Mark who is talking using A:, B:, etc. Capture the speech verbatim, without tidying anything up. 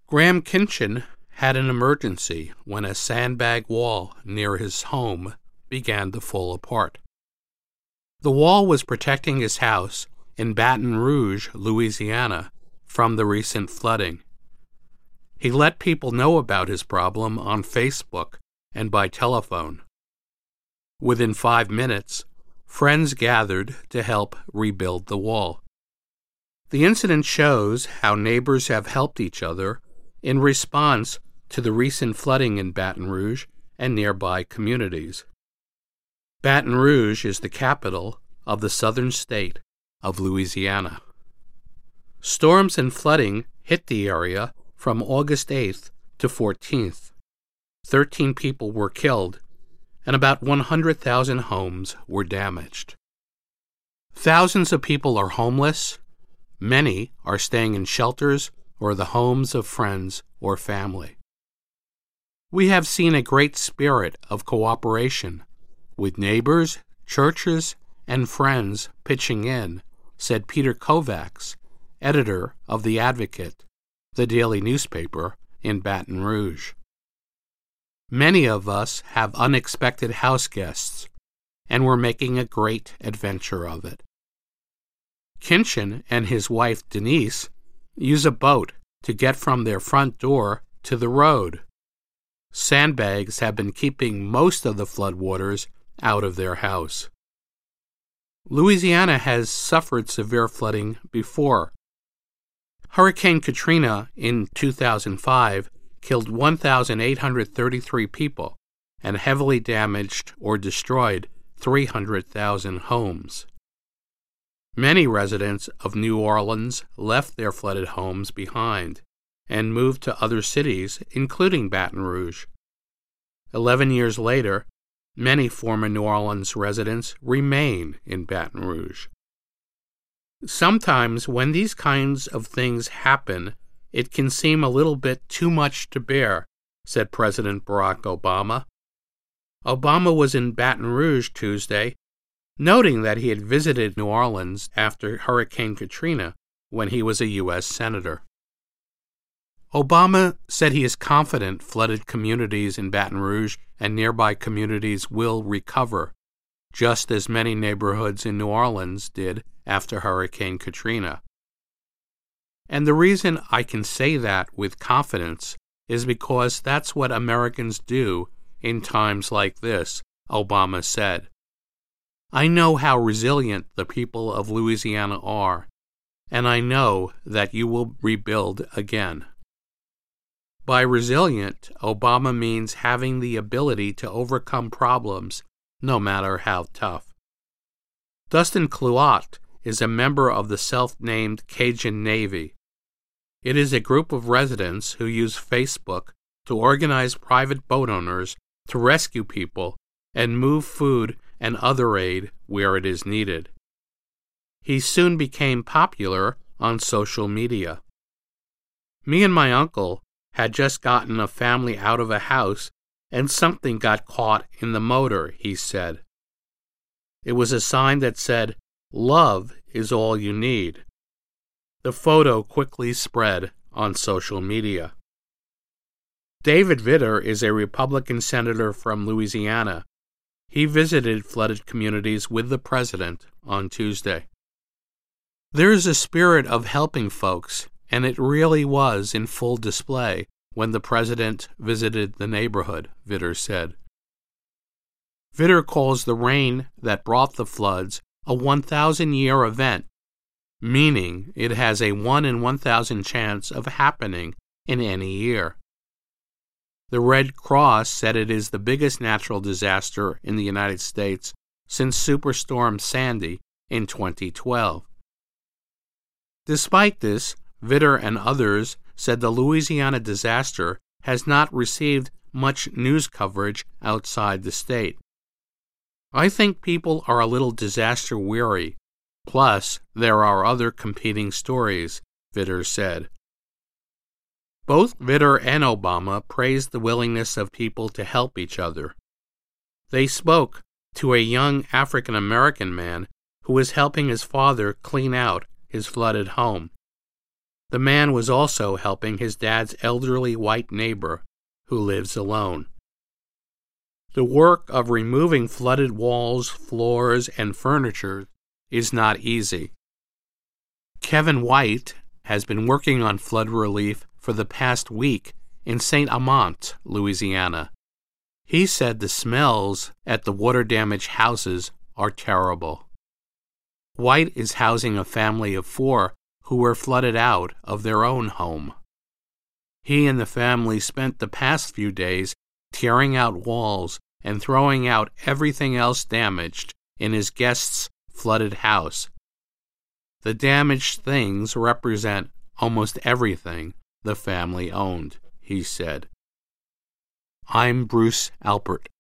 A: Graham Kinchin had an emergency when a sandbag wall near his home began to fall apart. The wall was protecting his house in Baton Rouge, Louisiana, from the recent flooding. He let people know about his problem on Facebook and by telephone. Within five minutes, friends gathered to help rebuild the wall. The incident shows how neighbors have helped each other in response to the recent flooding in Baton Rouge and nearby communities. Baton Rouge is the capital of the southern state of Louisiana. Storms and flooding hit the area from August eighth to fourteenth. Thirteen people were killed, and about one hundred thousand homes were damaged. Thousands of people are homeless. Many are staying in shelters or the homes of friends or family. We have seen a great spirit of cooperation, with neighbors, churches, and friends pitching in, said Peter Kovacs, editor of The Advocate, the daily newspaper in Baton Rouge. Many of us have unexpected house guests, and we're making a great adventure of it. Kinchin and his wife Denise use a boat to get from their front door to the road. Sandbags have been keeping most of the floodwaters out of their house. Louisiana has suffered severe flooding before. Hurricane Katrina in two thousand five killed one thousand eight hundred thirty-three people and heavily damaged or destroyed three hundred thousand homes. Many residents of New Orleans left their flooded homes behind and moved to other cities, including Baton Rouge. Eleven years later, many former New Orleans residents remain in Baton Rouge. Sometimes when these kinds of things happen, it can seem a little bit too much to bear, said President Barack Obama. Obama was in Baton Rouge Tuesday, noting that he had visited New Orleans after Hurricane Katrina when he was a U S Senator. Obama said he is confident flooded communities in Baton Rouge and nearby communities will recover, just as many neighborhoods in New Orleans did after Hurricane Katrina. And the reason I can say that with confidence is because that's what Americans do in times like this, Obama said. I know how resilient the people of Louisiana are, and I know that you will rebuild again. By resilient, Obama means having the ability to overcome problems, no matter how tough. Dustin Clout is a member of the self-named Cajun Navy. It is a group of residents who use Facebook to organize private boat owners to rescue people and move food and other aid where it is needed. He soon became popular on social media. Me and my uncle had just gotten a family out of a house and something got caught in the motor, he said. It was a sign that said, "Love is all you need." The photo quickly spread on social media. David Vitter is a Republican senator from Louisiana. He visited flooded communities with the president on Tuesday. There is a spirit of helping folks, and it really was in full display when the president visited the neighborhood, Vitter said. Vitter calls the rain that brought the floods a one thousand year event, meaning it has a one in one thousand chance of happening in any year. The Red Cross said it is the biggest natural disaster in the United States since Superstorm Sandy in twenty twelve. Despite this, Vitter and others said the Louisiana disaster has not received much news coverage outside the state. I think people are a little disaster weary. Plus, there are other competing stories, Vitter said. Both Vitter and Obama praised the willingness of people to help each other. They spoke to a young African-American man who was helping his father clean out his flooded home. The man was also helping his dad's elderly white neighbor, who lives alone. The work of removing flooded walls, floors, and furniture is not easy. Kevin White has been working on flood relief for the past week in Saint Amant, Louisiana. He said the smells at the water-damaged houses are terrible. White is housing a family of four who were flooded out of their own home. He and the family spent the past few days tearing out walls and throwing out everything else damaged in his guest's flooded house. The damaged things represent almost everything the family owned, he said. I'm Bruce Alpert.